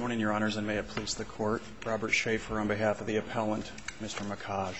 morning, Your Honors, and may it please the Court. Robert Schaefer on behalf of the appellant, Mr. Makaj.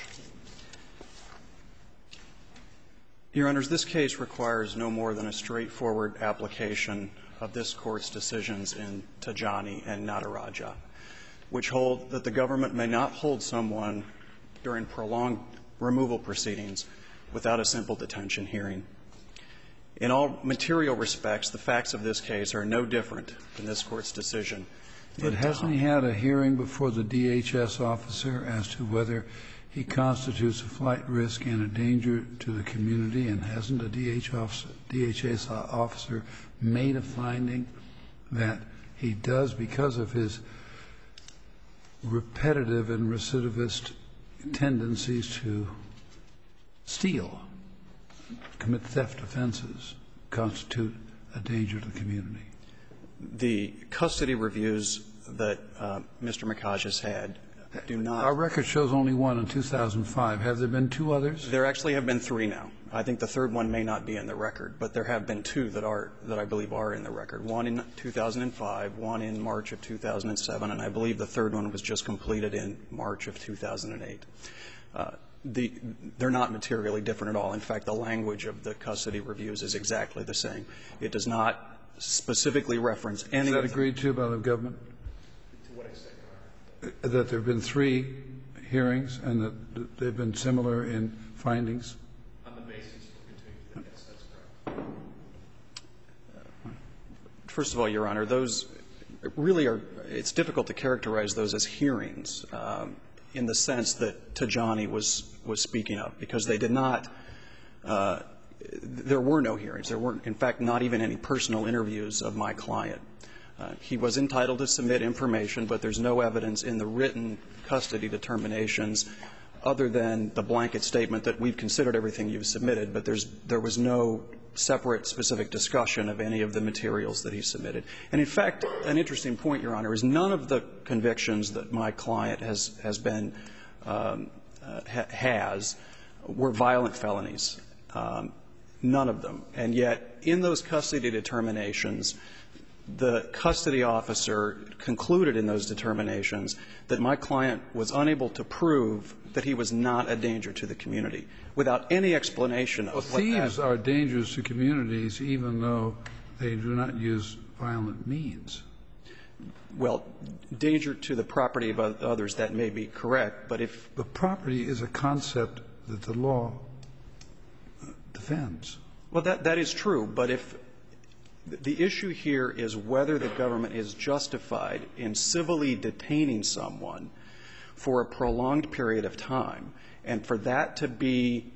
Your Honors, this case requires no more than a straightforward application of this Court's decisions in Tajani and Nataraja, which hold that the government may not hold someone during prolonged removal proceedings without a simple detention hearing. In all material respects, the facts of this case are no different than this Court's decision. But hasn't he had a hearing before the DHS officer as to whether he constitutes a flight risk and a danger to the community, and hasn't a DHS officer made a finding that he does, because of his repetitive and recidivist tendencies to steal, commit theft offenses, constitute a danger to the community? The custody reviews that Mr. Makaj has had do not. Our record shows only one in 2005. Have there been two others? There actually have been three now. I think the third one may not be in the record, but there have been two that I believe are in the record. One in 2005, one in March of 2007, and I believe the third one was just completed in March of 2008. They're not materially different at all. In fact, the language of the custody reviews is exactly the same. It does not specifically reference any of the. Is that agreed to by the government? To what extent, Your Honor? That there have been three hearings and that they've been similar in findings? On the basis for continuing, yes, that's correct. First of all, Your Honor, those really are – it's difficult to characterize those as hearings in the sense that Tajani was speaking of, because they did not there were no hearings. There weren't, in fact, not even any personal interviews of my client. He was entitled to submit information, but there's no evidence in the written custody determinations other than the blanket statement that we've considered everything you've submitted, but there was no separate specific discussion of any of the materials that he submitted. And, in fact, an interesting point, Your Honor, is none of the convictions that my client has been were violent felonies. None of them. And yet, in those custody determinations, the custody officer concluded in those determinations that my client was unable to prove that he was not a danger to the community without any explanation of what that. Thieves are dangerous to communities even though they do not use violent means. Well, danger to the property of others, that may be correct, but if the property is a concept that the law defends. Well, that is true, but if the issue here is whether the government is justified in civilly detaining someone for a prolonged period of time, and for that to be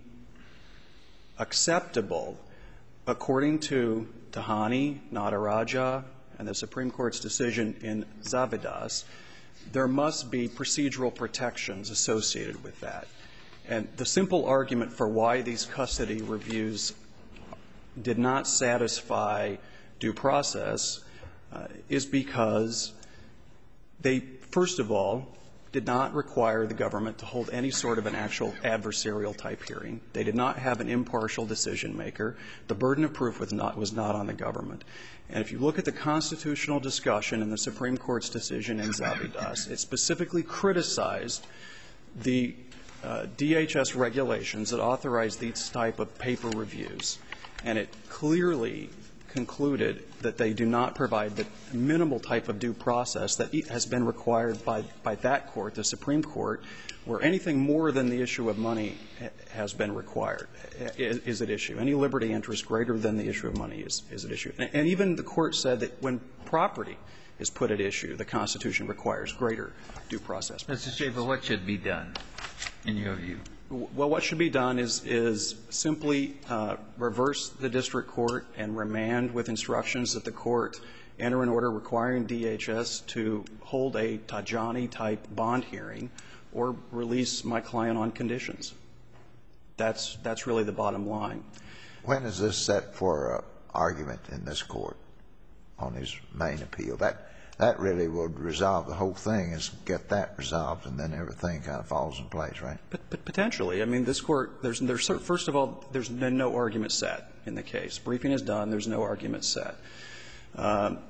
acceptable according to Tahani, Nataraja, and the Supreme Court's decision in Zabidas, there must be procedural protections associated with that. And the simple argument for why these custody reviews did not satisfy due process is because they, first of all, did not require the government to hold any sort of an actual adversarial-type hearing. They did not have an impartial decision-maker. The burden of proof was not on the government. And if you look at the constitutional discussion in the Supreme Court's decision in Zabidas, it specifically criticized the DHS regulations that authorize these type of paper reviews, and it clearly concluded that they do not provide the minimal type of due process that has been required by that court, the Supreme Court, where anything more than the issue of money has been required, is at issue. Any liberty interest greater than the issue of money is at issue. And even the Court said that when property is put at issue, the Constitution requires greater due process. Mr. Schaefer, what should be done, in your view? Well, what should be done is simply reverse the district court and remand with instructions that the court enter an order requiring DHS to hold a Tajani-type bond hearing or release my client on conditions. That's really the bottom line. When is this set for argument in this court on his main appeal? That really would resolve the whole thing, is get that resolved, and then everything kind of falls in place, right? Potentially. I mean, this Court, first of all, there's been no argument set in the case. Briefing is done. There's no argument set.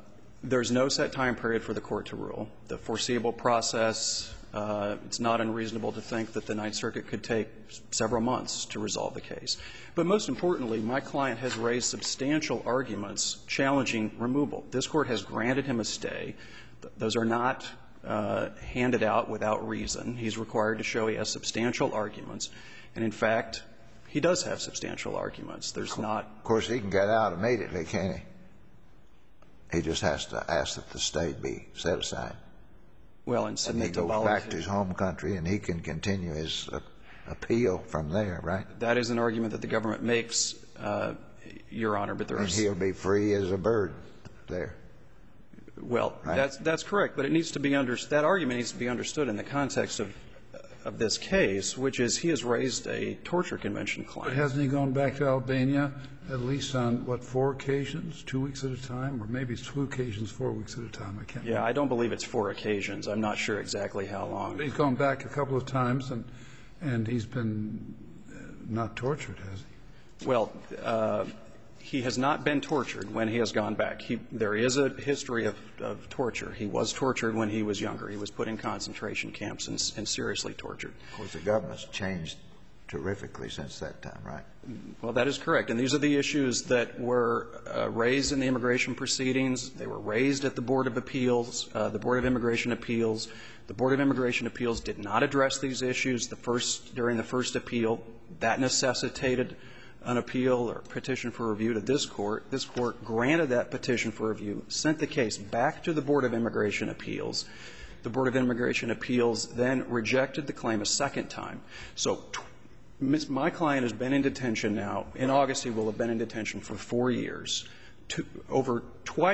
There's no set time period for the Court to rule. The foreseeable process, it's not unreasonable to think that the Ninth Circuit could take several months to resolve the case. But most importantly, my client has raised substantial arguments challenging removal. This Court has granted him a stay. Those are not handed out without reason. He's required to show he has substantial arguments. And, in fact, he does have substantial arguments. There's not. Of course, he can get out immediately, can't he? He just has to ask that the stay be set aside. Well, and submit to and he goes back to his home country, and he can continue his appeal from there, right? That is an argument that the government makes, Your Honor, but And he'll be free as a bird there. Well, right? That's correct, but it needs to be that argument needs to be understood in the context of this case, which is he has raised a torture convention claim. But hasn't he gone back to Albania at least on, what, 4 occasions, 2 weeks at a time? Or maybe it's 2 occasions, 4 weeks at a time. I can't remember. Yeah, I don't believe it's 4 occasions. I'm not sure exactly how long. But he's gone back a couple of times, and he's been not tortured, has he? Well, he has not been tortured when he has gone back. There is a history of torture. He was tortured when he was younger. He was put in concentration camps and seriously tortured. Of course, the government's changed terrifically since that time, right? Well, that is correct. And these are the issues that were raised in the immigration proceedings. They were raised at the Board of Appeals, the Board of Immigration Appeals. The Board of Immigration Appeals did not address these issues during the first appeal. That necessitated an appeal or petition for review to this Court. This Court granted that petition for review, sent the case back to the Board of Immigration Appeals. The Board of Immigration Appeals then rejected the claim a second time. So my client has been in detention now. In August, he will have been in detention for 4 years. Over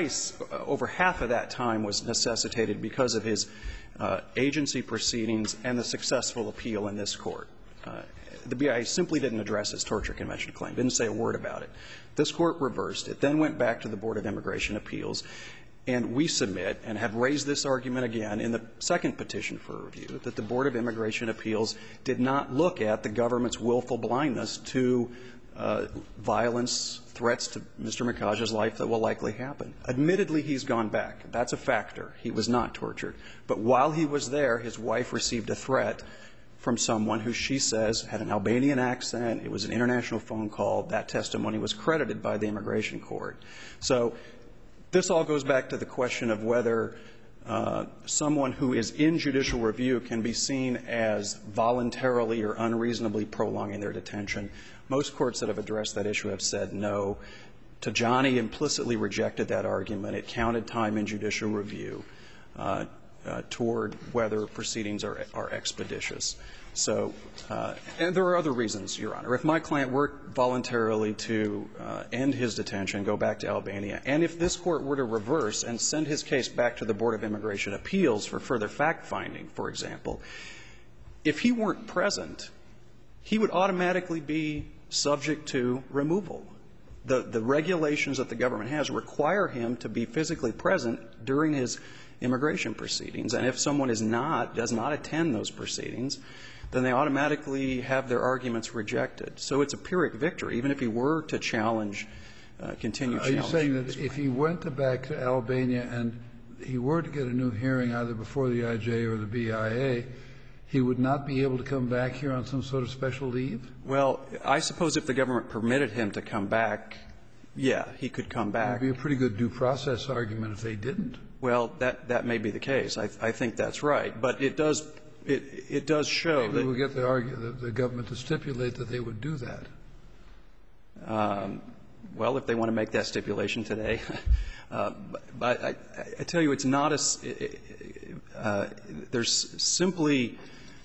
half of that time was necessitated because of his agency proceedings and the successful appeal in this Court. The BIA simply didn't address his torture convention claim, didn't say a word about it. This Court reversed it, then went back to the Board of Immigration Appeals, and we submit and have raised this argument again in the second petition for review, that the Board of Immigration Appeals did not look at the government's willful blindness to violence, threats to Mr. Mikaj's life that will likely happen. Admittedly, he's gone back. That's a factor. He was not tortured. But while he was there, his wife received a threat from someone who she says had an Albanian accent. It was an international phone call. That testimony was credited by the Immigration Court. So this all goes back to the question of whether someone who is in judicial review can be seen as voluntarily or unreasonably prolonging their detention. Most courts that have addressed that issue have said no. Tajani implicitly rejected that argument. It counted time in judicial review toward whether proceedings are expeditious. So, and there are other reasons, Your Honor. If my client were voluntarily to end his detention, go back to Albania, and if this Court were to reverse and send his case back to the Board of Immigration Appeals for further fact-finding, for example, if he weren't present, he would automatically be subject to removal. The regulations that the government has require him to be physically present during his immigration proceedings. And if someone does not attend those proceedings, then they automatically have their arguments rejected. So it's a Pyrrhic victory, even if he were to challenge, continue challenge. Are you saying that if he went back to Albania and he were to get a new hearing either before the IJ or the BIA, he would not be able to come back here on some sort of special leave? Well, I suppose if the government permitted him to come back, yeah, he could come back. It would be a pretty good due process argument if they didn't. Well, that may be the case. I think that's right. But it does show that. Maybe we'll get the government to stipulate that they would do that. Well, if they want to make that stipulation today. But I tell you, it's not there's simply,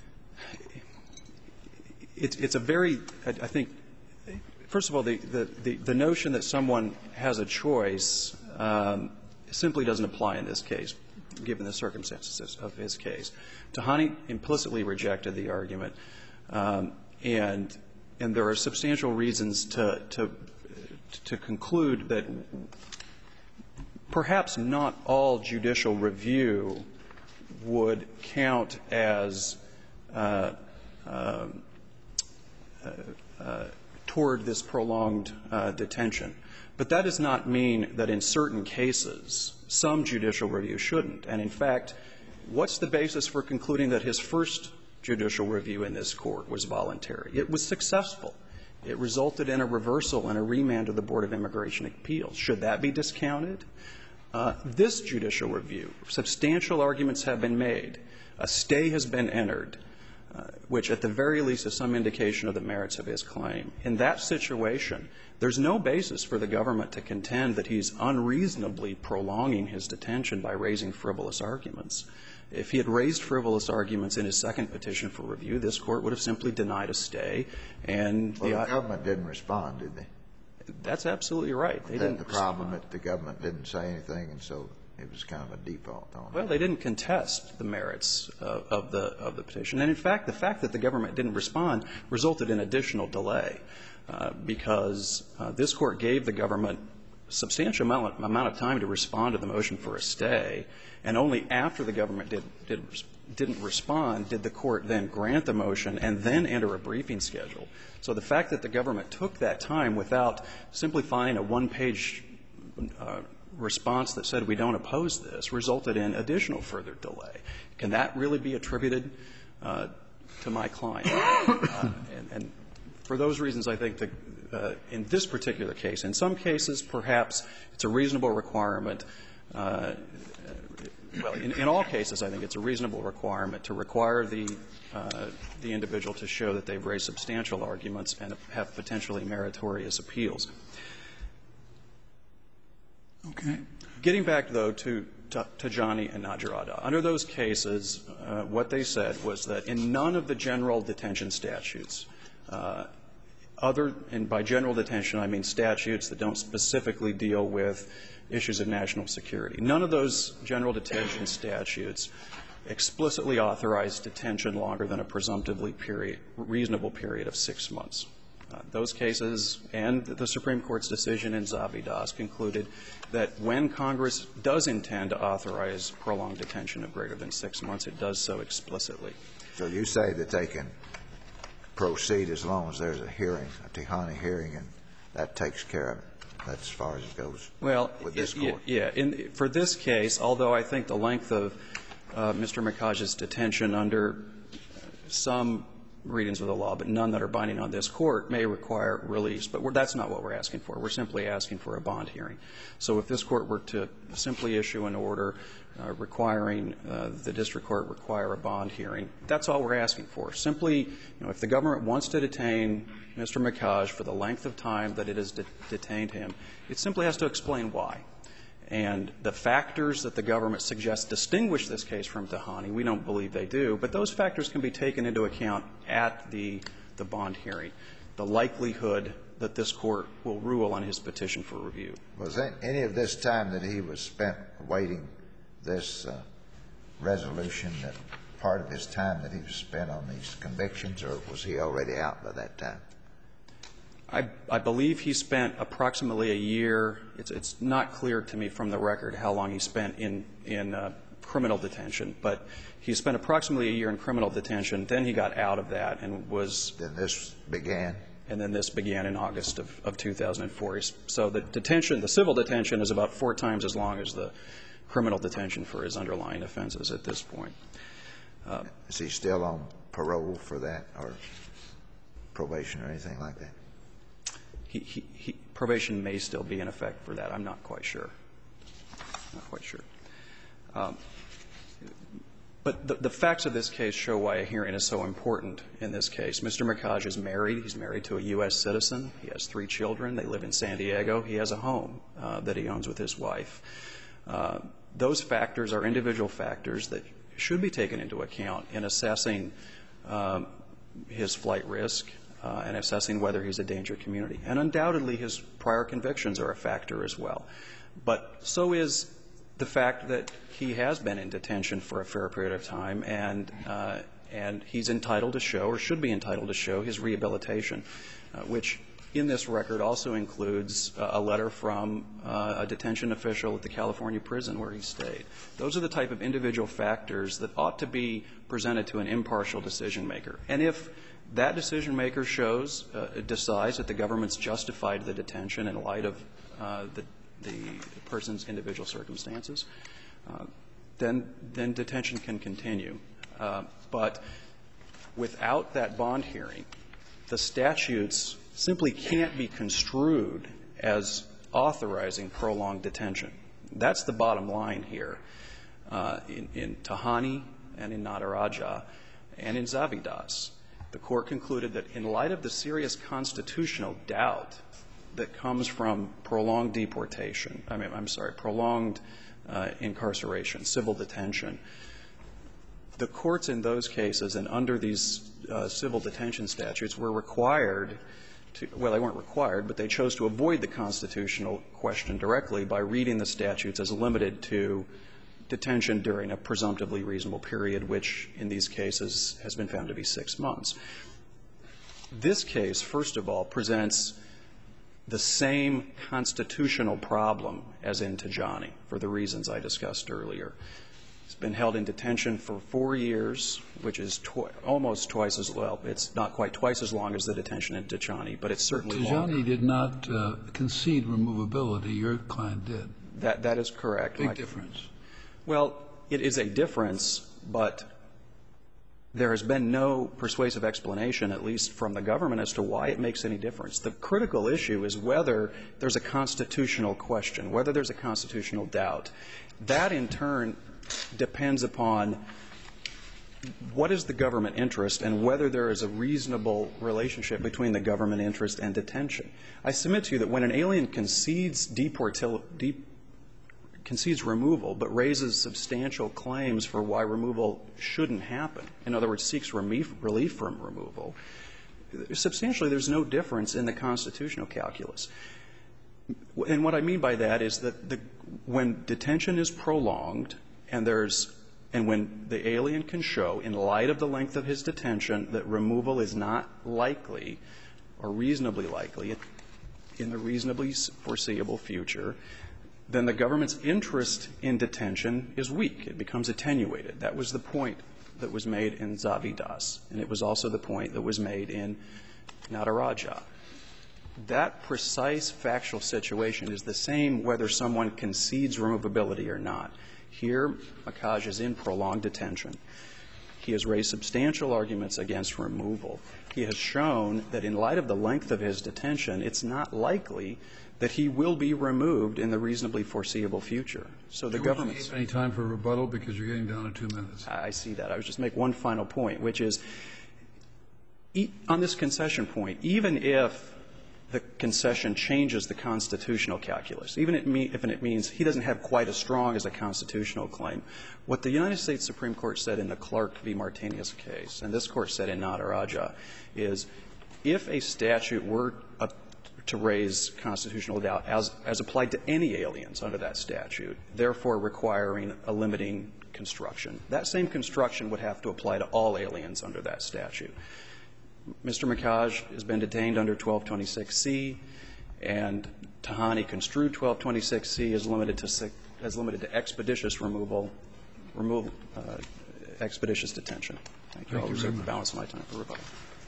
it's a very, I think, first of all, the notion that someone has a choice simply doesn't apply in this case, given the circumstances of his case. Tahani implicitly rejected the argument, and there are substantial reasons to conclude that perhaps not all judicial review would count as toward this prolonged detention. But that does not mean that in certain cases some judicial review shouldn't. And in fact, what's the basis for concluding that his first judicial review in this Court was voluntary? It was successful. It resulted in a reversal and a remand to the Board of Immigration Appeals. Should that be discounted? This judicial review, substantial arguments have been made. A stay has been entered, which at the very least is some indication of the merits of his claim. In that situation, there's no basis for the government to contend that he's unreasonably prolonging his detention by raising frivolous arguments. If he had raised frivolous arguments in his second petition for review, this Court would have simply denied a stay. And the government didn't respond, did they? That's absolutely right. They didn't. The problem that the government didn't say anything, and so it was kind of a default on it. Well, they didn't contest the merits of the petition. And in fact, the fact that the government didn't respond resulted in additional delay, because this Court gave the government a substantial amount of time to respond to the motion for a stay, and only after the government didn't respond did the Court then grant the motion and then enter a briefing schedule. So the fact that the government took that time without simply finding a one-page response that said we don't oppose this resulted in additional further delay. Can that really be attributed to my client? And for those reasons, I think that in this particular case, in some cases perhaps it's a reasonable requirement. Well, in all cases, I think it's a reasonable requirement to require the individual to show that they've raised substantial arguments and have potentially meritorious appeals. Okay. Getting back, though, to Johnny and Najarada, under those cases, what they said was that in none of the general detention statutes, and by general detention I mean statutes that don't specifically deal with issues of national security, none of those general detention statutes explicitly authorize detention longer than a presumptively reasonable period of 6 months. Those cases and the Supreme Court's decision in Zabidas concluded that when Congress does intend to authorize prolonged detention of greater than 6 months, it does so explicitly. So you say that they can proceed as long as there's a hearing, a Tihani hearing, and that takes care of it. That's as far as it goes with this Court. Yeah. For this case, although I think the length of Mr. Mikaj's detention under some readings of the law, but none that are binding on this Court, may require release. But that's not what we're asking for. We're simply asking for a bond hearing. So if this Court were to simply issue an order requiring the district court require a bond hearing, that's all we're asking for. Simply, if the government wants to detain Mr. Mikaj for the length of time that it has detained him, it simply has to explain why. And the factors that the government suggests distinguish this case from Tihani, we don't believe they do, but those factors can be taken into account at the bond hearing, the likelihood that this Court will rule on his petition for review. Was any of this time that he was spent awaiting this resolution, that part of his time that he was spent on these convictions, or was he already out by that time? I believe he spent approximately a year. It's not clear to me from the record how long he spent in criminal detention, but he spent approximately a year in criminal detention. Then he got out of that and was. Then this began. And then this began in August of 2004. So the detention, the civil detention, is about 4 times as long as the criminal detention for his underlying offenses at this point. Is he still on parole for that, or probation or anything like that? Probation may still be in effect for that. I'm not quite sure. Not quite sure. But the facts of this case show why a hearing is so important in this case. Mr. Mikaj is married. He's married to a U.S. citizen. He has 3 children. They live in San Diego. He has a home that he owns with his wife. Those factors are individual factors that should be taken into account in assessing his flight risk and assessing whether he's a danger to community. And undoubtedly, his prior convictions are a factor as well. But so is the fact that he has been in detention for a fair period of time, and he's entitled to show, or should be entitled to show, his rehabilitation, which in this record also includes a letter from a detention official at the California prison where he stayed. Those are the type of individual factors that ought to be presented to an impartial decision-maker. And if that decision-maker decides that the government's justified the detention in light of the person's individual circumstances, then detention can continue. But without that bond hearing, the statutes simply can't be construed as authorizing prolonged detention. That's the bottom line here. In Tahani and in Nataraja and in Zavidas, the Court concluded that in light of the serious constitutional doubt that comes from prolonged deportation, prolonged incarceration, civil detention, the courts in those cases and under these civil detention statutes were required to, well, they weren't required, but they chose to avoid the constitutional question directly by reading the statutes as limited to detention during a presumptively reasonable period, which in these cases has been found to be 6 months. This case, first of all, presents the same constitutional problem as in Tajani for the reasons I discussed earlier. He's been held in detention for 4 years, which is almost twice as well. It's not quite twice as long as the detention in Tajani, but it's certainly longer. Tajani did not concede removability. Your client did. That is correct. Big difference. Well, it is a difference, but there has been no persuasive explanation, at least from the government, as to why it makes any difference. The critical issue is whether there's a constitutional question, whether there's a constitutional doubt. That, in turn, depends upon what is the government interest and whether there is a reasonable relationship between the government interest and detention. I submit to you that when an alien concedes removal but raises substantial claims for why removal shouldn't happen, in other words, seeks relief from removal, substantially there's no difference in the constitutional calculus. And what I mean by that is that when detention is prolonged and when the alien can show, in light of the length of his detention, that removal is not likely or reasonably likely in the reasonably foreseeable future, then the government's interest in detention is weak. It becomes attenuated. That was the point that was made in Zavidas, and it was also the point that was made in Nataraja. That precise factual situation is the same whether someone concedes removability or not. Here, Makaj is in prolonged detention. He has raised substantial arguments against removal. He has shown that in light of the length of his detention, it's not likely that he will be removed in the reasonably foreseeable future. So the government's — Do you have any time for rebuttal, because you're getting down to 2 minutes? I see that. I would just make one final point, which is, on this concession point, even if the concession changes the constitutional calculus, even if it means he doesn't have quite as strong as a constitutional claim, what the United States Supreme Court said in the Clark v. Martinez case, and this Court said in Nataraja, is if a statute were to raise constitutional doubt as applied to any aliens under that statute, therefore requiring a limiting construction, that same construction would have to apply to all aliens under that statute. Mr. Makaj has been detained under 1226C, and Tahani construed 1226C as limited to expeditious removal, expeditious detention. Thank you. I'll reserve the balance of my time for rebuttal.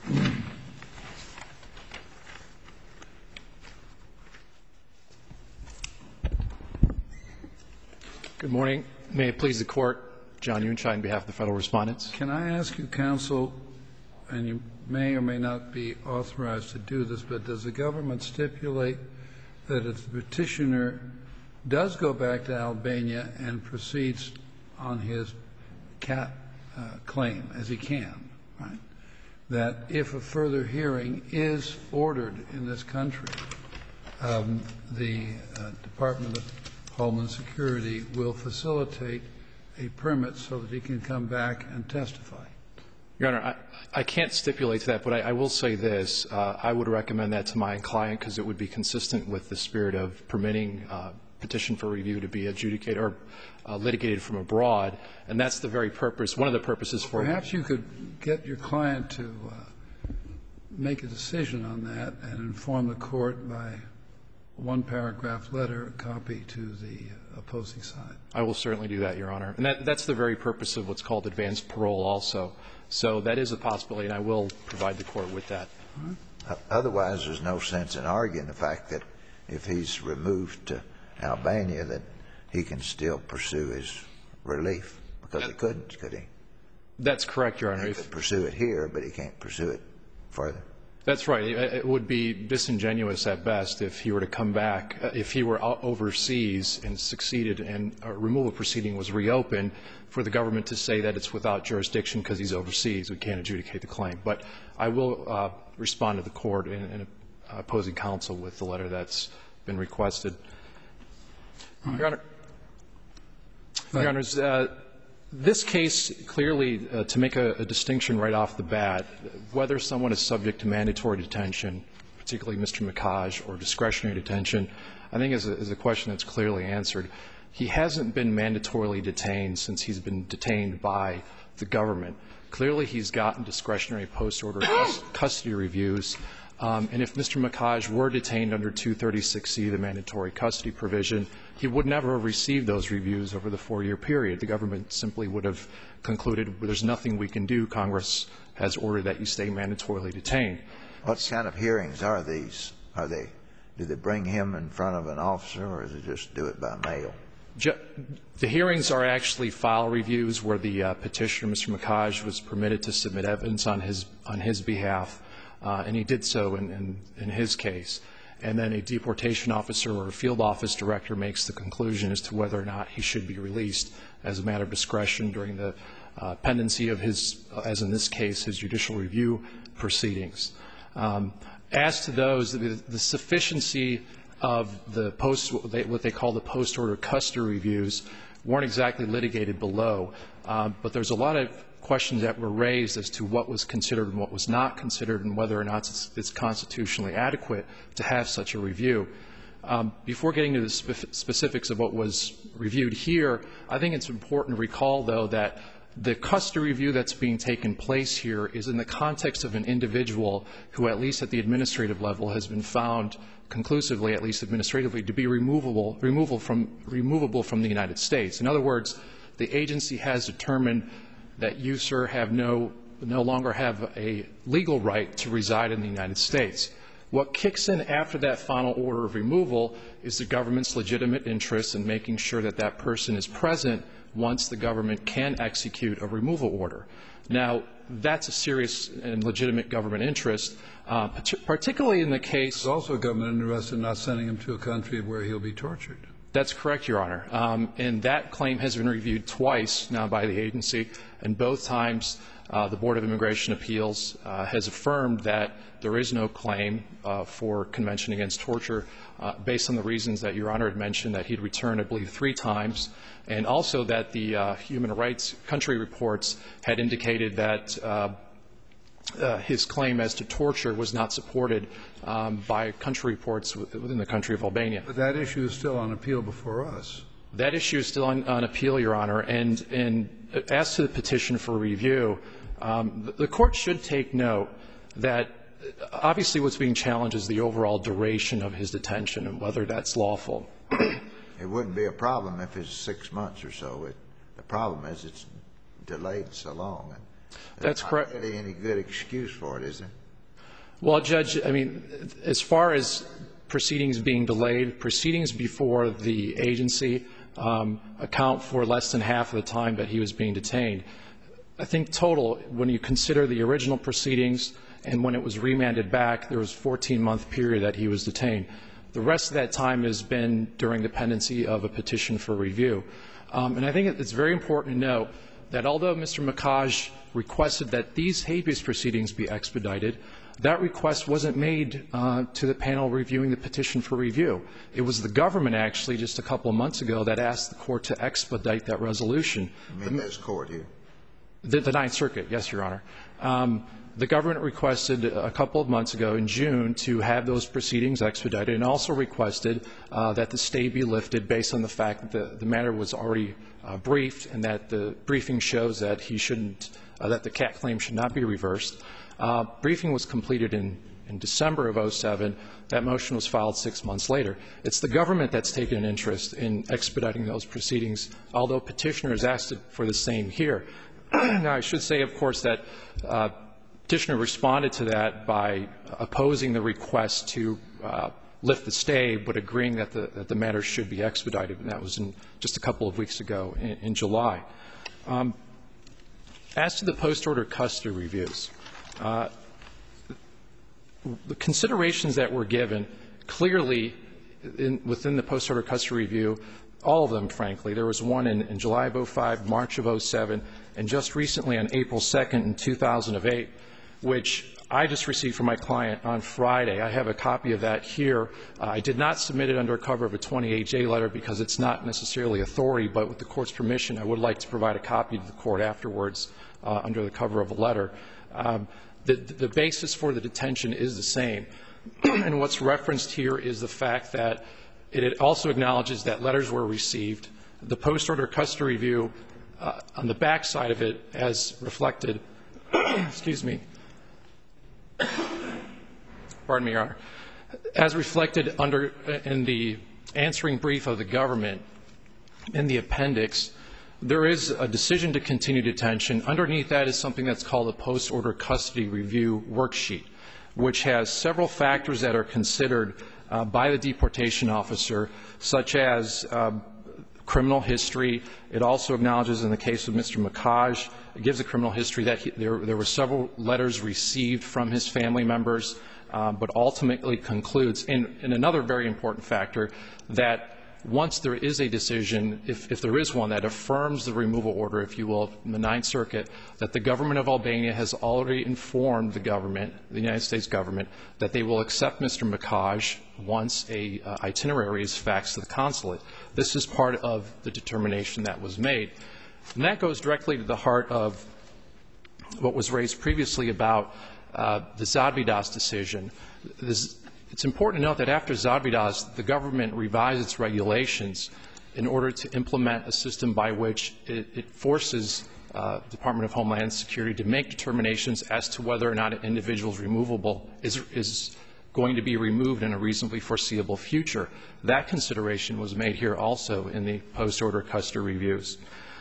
Good morning. May it please the Court. John Unscheid on behalf of the Federal Respondents. Can I ask you, counsel, and you may or may not be authorized to do this, but does the government stipulate that if the petitioner does go back to Albania and proceeds on his CAT claim, as he can, right, that if a further hearing is ordered in this country, the Department of Homeland Security will facilitate a permit so that he can come back and testify? Your Honor, I can't stipulate to that, but I will say this. I would recommend that to my client because it would be consistent with the spirit of permitting petition for review to be adjudicated or litigated from abroad, and that's the very purpose, one of the purposes for it. Perhaps you could get your client to make a decision on that and inform the Court by one-paragraph letter, a copy to the opposing side. I will certainly do that, Your Honor. And that's the very purpose of what's called advanced parole also. So that is a possibility, and I will provide the Court with that. Otherwise, there's no sense in arguing the fact that if he's removed to Albania, that he can still pursue his relief? Because he couldn't, could he? That's correct, Your Honor. He could pursue it here, but he can't pursue it further. That's right. It would be disingenuous at best if he were to come back, if he were overseas and succeeded and a removal proceeding was reopened, for the government to say that it's without jurisdiction because he's overseas. We can't adjudicate the claim. But I will respond to the court in opposing counsel with the letter that's been requested. Your Honor, Your Honors, this case clearly, to make a distinction right off the bat, whether someone is subject to mandatory detention, particularly Mr. Mikaj, or discretionary detention, I think is a question that's clearly answered. He hasn't been mandatorily detained since he's been detained by the government. Clearly, he's gotten discretionary post-order custody reviews. And if Mr. Mikaj were detained under 236C, the mandatory custody provision, he would never have received those reviews over the 4-year period. The government simply would have concluded there's nothing we can do. Congress has ordered that you stay mandatorily detained. What kind of hearings are these? Do they bring him in front of an officer, or is it just do it by mail? The hearings are actually file reviews where the petitioner, Mr. Mikaj, was permitted to submit evidence on his behalf. And he did so in his case. And then a deportation officer or a field office director makes the conclusion as to whether or not he should be released as a matter of discretion during the pendency of his, as in this case, his judicial review proceedings. As to those, the sufficiency of the what they call the post-order custody reviews weren't exactly litigated below. But there's a lot of questions that were raised as to what was considered and what was not considered and whether or not it's constitutionally adequate to have such a review. Before getting to the specifics of what was reviewed here, I think it's important to recall, though, that the custody review that's being taken place here is in the context of an individual who, at least at the administrative level, has been found conclusively, at least administratively, to be removable from the United States. In other words, the agency has determined that you, sir, have no longer have a legal right to reside in the United States. What kicks in after that final order of removal is the government's legitimate interest in making sure that that person is present once the government can execute a removal order. Now, that's a serious and legitimate government interest, particularly in the case. There's also a government interest in not sending him to a country where he'll be tortured. That's correct, Your Honor. And that claim has been reviewed twice now by the agency, and both times the Board of Immigration Appeals has affirmed that there is no claim for Convention Against Torture based on the reasons that Your Honor had mentioned, that he'd returned, I believe, 3 times, and also that the human rights country reports had indicated that his claim as to torture was not supported by country reports within the country of Albania. But that issue is still on appeal before us. That issue is still on appeal, Your Honor. And as to the petition for review, the Court should take note that obviously what's being challenged is the overall duration of his detention and whether that's lawful. It wouldn't be a problem if it's 6 months or so. The problem is it's delayed so long. That's correct. There's not really any good excuse for it, is there? Well, Judge, I mean, as far as proceedings being delayed, proceedings before the agency account for less than half of the time that he was being detained. I think total, when you consider the original proceedings and when it was remanded back, there was a 14-month period that he was detained. The rest of that time has been during the pendency of a petition for review. And I think it's very important to note that although Mr. Mikaj requested that these habeas proceedings be expedited, that request wasn't made to the panel reviewing the petition for review. It was the government, actually, just a couple of months ago, that asked the Court to expedite that resolution. You mean this Court here? The Ninth Circuit, yes, Your Honor. The government requested a couple of months ago in June to have those proceedings expedited and also requested that the stay be lifted based on the fact that the matter was already briefed and that the briefing shows that he shouldn't, that the CAT claim should not be reversed. Briefing was completed in December of 2007. That motion was filed 6 months later. It's the government that's taken an interest in expediting those proceedings, although Petitioner has asked for the same here. Now, I should say, of course, that Petitioner responded to that by opposing the request to lift the stay, but agreeing that the matter should be expedited, and that was just a couple of weeks ago in July. As to the post-order custody reviews, the considerations that were given clearly within the post-order custody review, all of them, frankly. There was one in July of 2005, March of 2007, and just recently on April 2nd in 2008, which I just received from my client on Friday. I have a copy of that here. I did not submit it under cover of a 28J letter because it's not necessarily authority, but with the Court's permission, I would like to provide a copy to the Court afterwards under the cover of a letter. The basis for the detention is the same, and what's referenced here is the fact that it also acknowledges that letters were received. The post-order custody review on the back side of it, as reflected, excuse me, pardon me, Your Honor, as reflected in the answering brief of the government in the appendix, there is a decision to continue detention. Underneath that is something that's called a post-order custody review worksheet, which has several factors that are considered by the deportation officer, such as criminal history. It also acknowledges in the case of Mr. Makaj, it gives a criminal history that there were several letters received from his family members, but ultimately concludes, in another very important factor, that once there is a decision, if there is one that affirms the removal order, if you will, in the Ninth Circuit, that the government of Albania has already informed the government, the United States government, that they will accept Mr. Makaj once a itinerary is faxed to the consulate. This is part of the determination that was made. And that goes directly to the heart of what was raised previously about the Zadvydas decision. It's important to note that after Zadvydas, the government revised its regulations in order to implement a system by which it forces the Department of Homeland Security to make determinations as to whether or not an individual's removable is going to be removed in a reasonably foreseeable future. That consideration was made here also in the post-order custody reviews.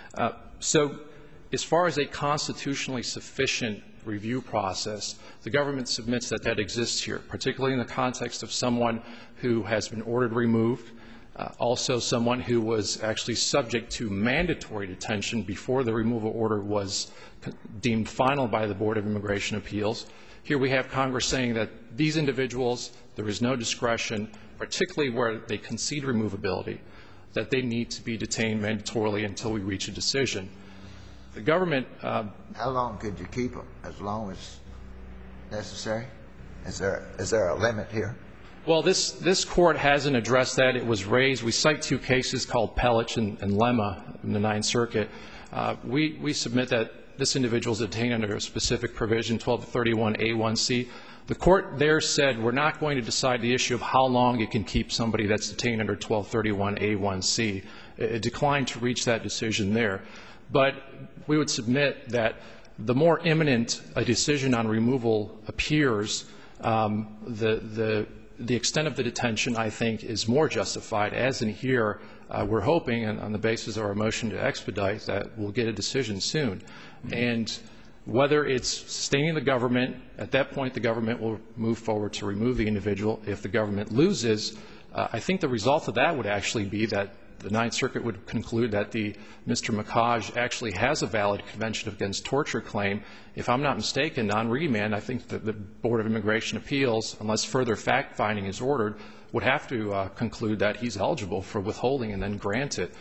So as far as a constitutionally sufficient review process, the government submits that that exists here, particularly in the context of someone who has been ordered removed, also someone who was actually subject to mandatory detention before the removal order was deemed final by the Board of Immigration Appeals. Here we have Congress saying that these individuals, there is no discretion, particularly where they concede removability, that they need to be detained mandatorily until we reach a decision. The government how long could you keep them? As long as necessary? Is there a limit here? Well, this Court hasn't addressed that. It was raised. We cite two cases called Pellich and Lemma in the Ninth Circuit. We submit that this individual is detained under a specific provision, 1231A1C. The Court there said we're not going to decide the issue of how long you can keep somebody that's detained under 1231A1C. It declined to reach that decision there. But we would submit that the more imminent a decision on removal appears, the extent of the detention, I think, is more justified. As in here, we're hoping, and on the basis of our motion to expedite, that we'll get a decision soon. And whether it's sustaining the government, at that point the government will move forward to remove the individual. If the government loses, I think the result of that would actually be that the Ninth Circuit would conclude that Mr. Makaj actually has a valid Convention Against Torture claim. If I'm not mistaken, on remand, I think that the Board of Immigration Appeals, unless further fact-finding is ordered, would have to conclude that he's eligible for withholding and then grant it.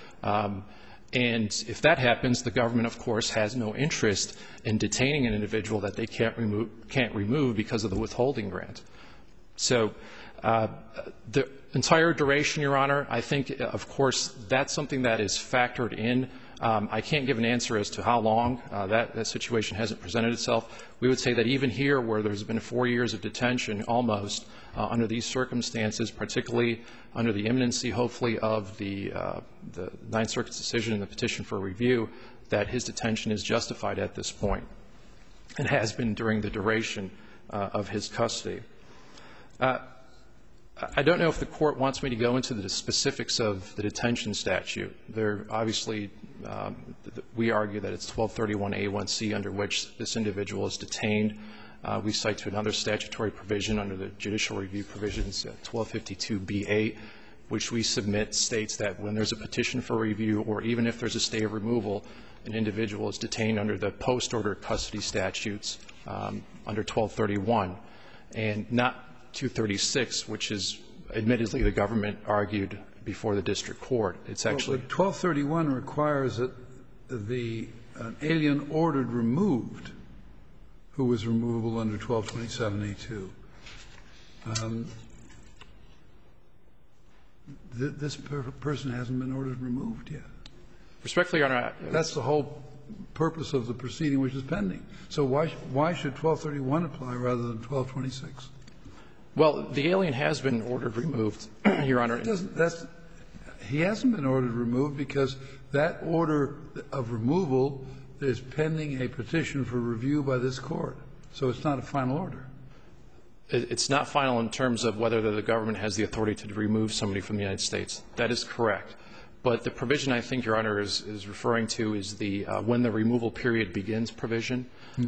And if that happens, the government, of course, has no interest in detaining an individual that they can't remove because of the withholding grant. So the entire duration, Your Honor, I think, of course, that's something that is factored in. I can't give an answer as to how long. That situation hasn't presented itself. We would say that even here, where there's been 4 years of detention almost under these circumstances, particularly under the imminency, hopefully, of the Ninth Circuit's decision in the petition for review, that his detention is justified at this point and has been during the duration of his custody. I don't know if the Court wants me to go into the specifics of the detention statute. There obviously, we argue that it's 1231A1C under which this individual is detained. We cite to another statutory provision under the judicial review provisions, 1252B8, which we submit states that when there's a petition for review or even if there's a stay of removal, an individual is detained under the post-order custody statutes under 1231 and not 236, which is admittedly the government argued before the district court. It's actually 1231 requires that the alien ordered removed who was removable under 1227A2. This person hasn't been ordered removed yet. Respectfully, Your Honor, that's the whole purpose of the proceeding which is pending. So why should 1231 apply rather than 1226? Well, the alien has been ordered removed, Your Honor. He hasn't been ordered removed because that order of removal is pending a petition for review by this Court. So it's not a final order. It's not final in terms of whether the government has the authority to remove somebody from the United States. That is correct. But the provision I think Your Honor is referring to is the when the removal period begins provision.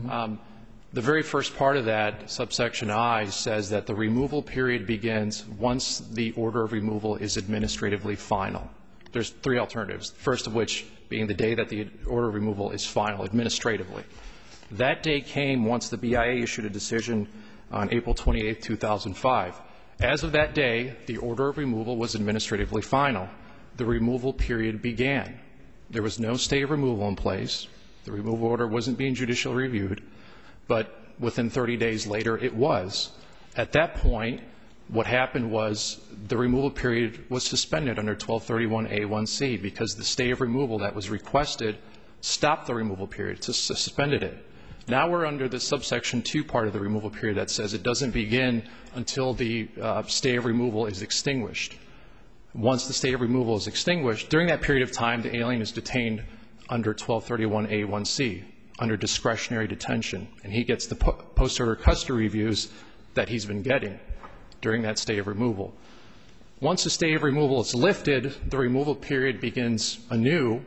The very first part of that, subsection I, says that the removal period begins once the order of removal is administratively final. There's three alternatives, the first of which being the day that the order of removal is final administratively. That day came once the BIA issued a decision on April 28, 2005. As of that day, the order of removal was administratively final. The removal period began. There was no stay of removal in place. The removal order wasn't being judicially reviewed. But within 30 days later, it was. At that point, what happened was the removal period was suspended under 1231A1C because the stay of removal that was requested stopped the removal period, suspended it. Now we're under the subsection 2 part of the removal period that says it doesn't begin until the stay of removal is extinguished. Once the stay of removal is extinguished, during that period of time, the alien is detained under 1231A1C. Under discretionary detention, and he gets the post-order custody reviews that he's been getting during that stay of removal. Once the stay of removal is lifted, the removal period begins anew,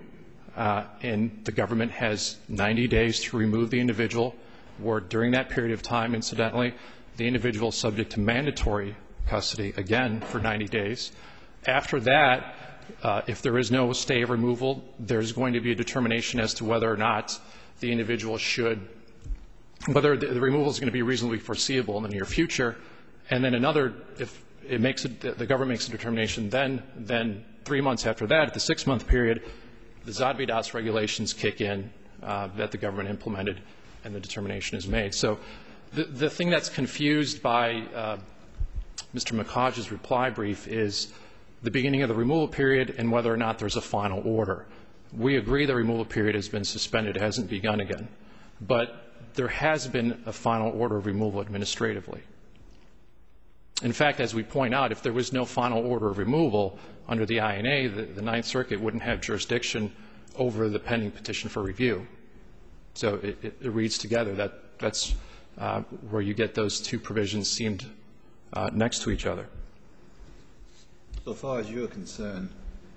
and the government has 90 days to remove the individual, or during that period of time, incidentally, the individual is subject to mandatory custody again for 90 days. After that, if there is no stay of removal, there's going to be a determination as to whether or not the individual should, whether the removal is going to be reasonably foreseeable in the near future, and then another, if it makes the government makes a determination, then 3 months after that, at the 6-month period, the Zadvydas regulations kick in that the government implemented, and the determination is made. So the thing that's confused by Mr. Makaj's reply brief is the beginning of the removal period and whether or not there's a final order. We agree the removal period has been suspended. It hasn't begun again. But there has been a final order of removal administratively. In fact, as we point out, if there was no final order of removal under the INA, the Ninth Circuit wouldn't have jurisdiction over the pending petition for review. So it reads together. That's where you get those two provisions seemed next to each other. So far as you're concerned,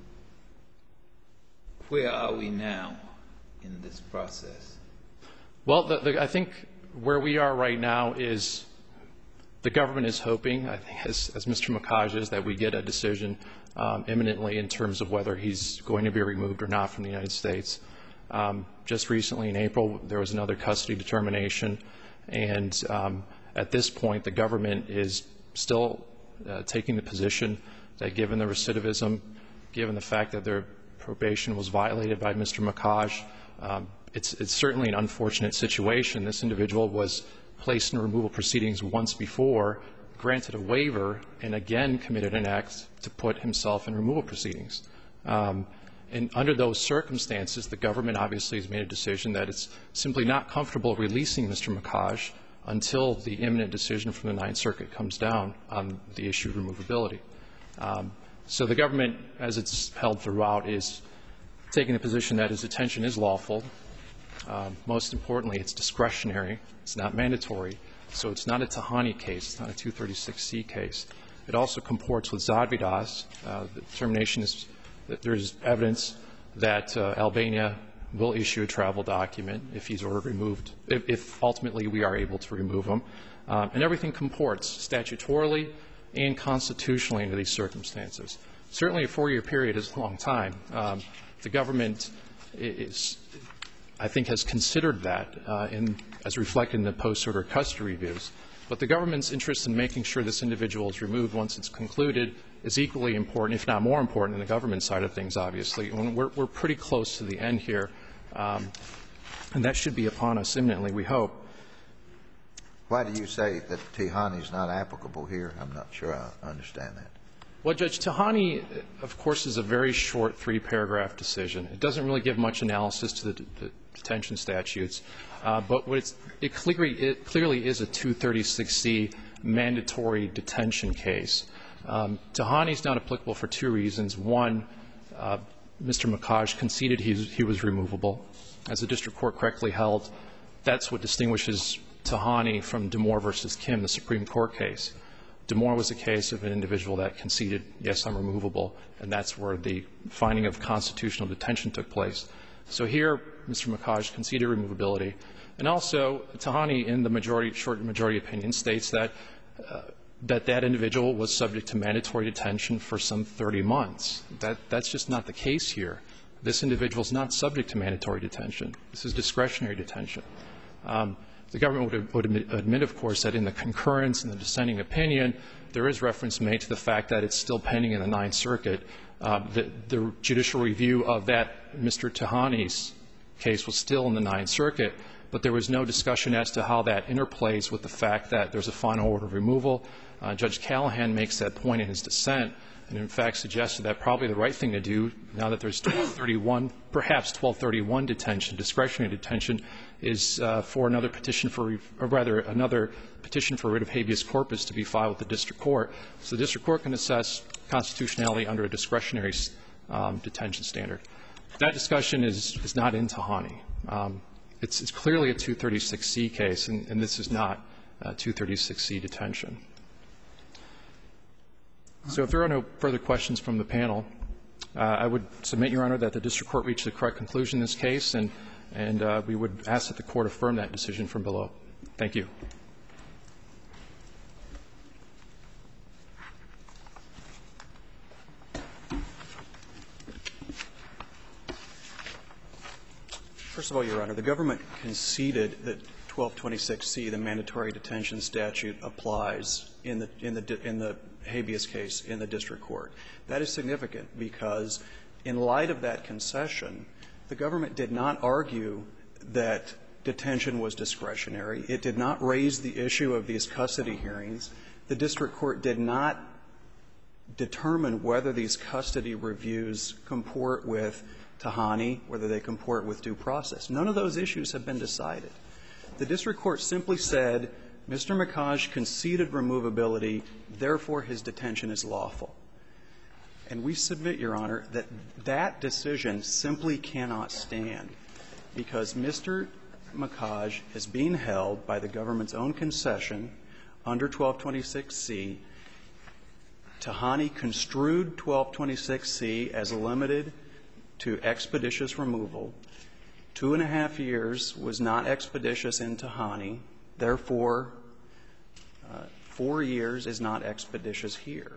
where are we now in this process? Well, I think where we are right now is the government is hoping, I think as Mr. Makaj is, that we get a decision imminently in terms of whether he's going to be removed or not from the United States. Just recently in April, there was another custody determination, and at this point, the government is still taking the position that given the recidivism, given the fact that their probation was violated by Mr. Makaj, it's certainly an unfortunate situation. This individual was placed in removal proceedings once before, granted a waiver, and again committed an act to put himself in removal proceedings. And under those circumstances, the government obviously has made a decision that it's simply not comfortable releasing Mr. Makaj until the imminent decision from the Ninth Circuit comes down on the issue of removability. So the government, as it's held throughout, is taking the position that his detention is lawful. Most importantly, it's discretionary. It's not mandatory. So it's not a Tahani case. It's not a 236C case. It also comports with Zadvydas. The determination is that there is evidence that Albania will issue a travel document if he's ordered removed, if ultimately we are able to remove him. And everything comports statutorily and constitutionally under these circumstances. Certainly a 4-year period is a long time. The government is, I think, has considered that as reflected in the post-order custody reviews. But the government's interest in making sure this individual is removed once it's concluded is equally important, if not more important, than the government side of things, obviously. And we're pretty close to the end here, and that should be upon us imminently, we hope. Why do you say that Tihani is not applicable here? I'm not sure I understand that. Well, Judge, Tihani, of course, is a very short 3-paragraph decision. It doesn't really give much analysis to the detention statutes, but what it clearly is a 236C mandatory detention case. Tihani is not applicable for 2 reasons. One, Mr. Makaj conceded he was removable. As the district court correctly held, that's what distinguishes Tihani from Damore versus Kim, the Supreme Court case. Damore was a case of an individual that conceded, yes, I'm removable, and that's where the finding of constitutional detention took place. So here, Mr. Makaj conceded removability. And also, Tihani, in the short majority opinion, states that that individual was subject to mandatory detention for some 30 months. That's just not the case here. This individual is not subject to mandatory detention. This is discretionary detention. The government would admit, of course, that in the concurrence and the dissenting opinion, there is reference made to the fact that it's still pending in the Ninth Circuit. The judicial review of that Mr. Tihani's case was still in the Ninth Circuit, but there was no discussion as to how that interplays with the fact that there's a final order of removal. Judge Callahan makes that point in his dissent, and in fact suggested that probably the right thing to do, now that there's 1231, perhaps 1231 detention, discretionary detention, is for another petition for, or rather another petition for writ of habeas corpus to be filed with the district court. So the district court can assess constitutionality under a discretionary detention standard. That discussion is not in Tihani. It's clearly a 236C case, and this is not a 236C detention. So if there are no further questions from the panel, I would submit, Your Honor, that the district court reached the correct conclusion in this case, and we would ask that the court affirm that decision from below. Thank you. First of all, Your Honor, the government conceded that 1226C, the mandatory detention statute, applies in the habeas case in the district court. That is significant because in light of that concession, the government did not argue that detention was discretionary. It did not raise the issue of these custody hearings. The district court did not determine whether these custody reviews comport with Tihani, whether they comport with due process. None of those issues have been decided. The district court simply said, Mr. Makaj conceded removability, therefore his detention is lawful. And we submit, Your Honor, that that decision simply cannot stand because Mr. Makaj is being held by the government's own concession under 1226C. Tihani construed 1226C as limited to expeditious removal. 2.5 years was not expeditious in Tihani. Therefore, 4 years is not expeditious here.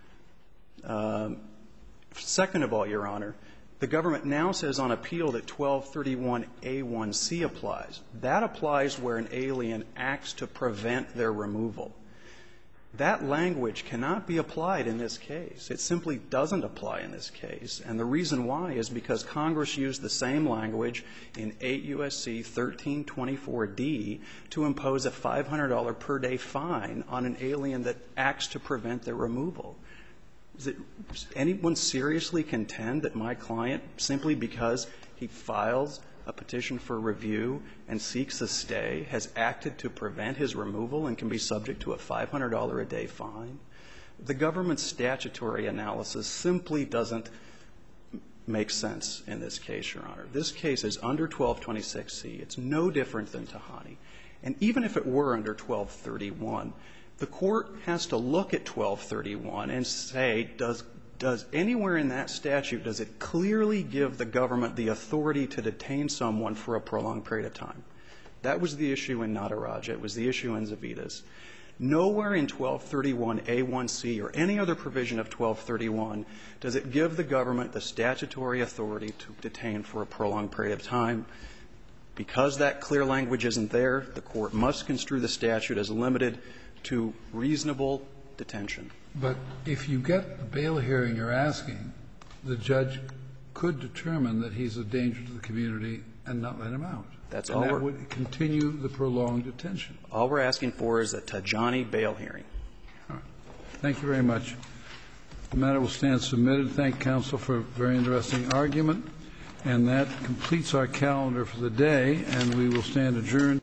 Second of all, Your Honor, the government now says on appeal that 1231A1C applies. That applies where an alien acts to prevent their removal. That language cannot be applied in this case. It simply doesn't apply in this case. And the reason why is because Congress used the same language in 8 U.S.C. 1324D to impose a $500 per day fine on an alien that acts to prevent their removal. Does anyone seriously contend that my client, simply because he files a petition for review and seeks a stay, has acted to prevent his removal and can be subject to a $500 a day fine? The government's statutory analysis simply doesn't make sense in this case, Your Honor. This case is under 1226C. It's no different than Tihani. And even if it were under 1231, The Court has to look at 1231 and say, does anywhere in that statute, does it clearly give the government the authority to detain someone for a prolonged period of time? That was the issue in Nataraja. It was the issue in Zavidas. Nowhere in 1231A1C or any other provision of 1231 does it give the government the statutory authority to detain for a prolonged period of time. Because that clear language isn't there, the Court must construe the statute as limited to reasonable detention. But if you get the bail hearing you're asking, the judge could determine that he's a danger to the community and not let him out. That's and all that would continue the prolonged detention. All we're asking for is a Tajani bail hearing. All right. Thank you very much. The matter will stand submitted. Thank counsel for a very interesting argument. And that completes our calendar for the day, and we will stand adjourned.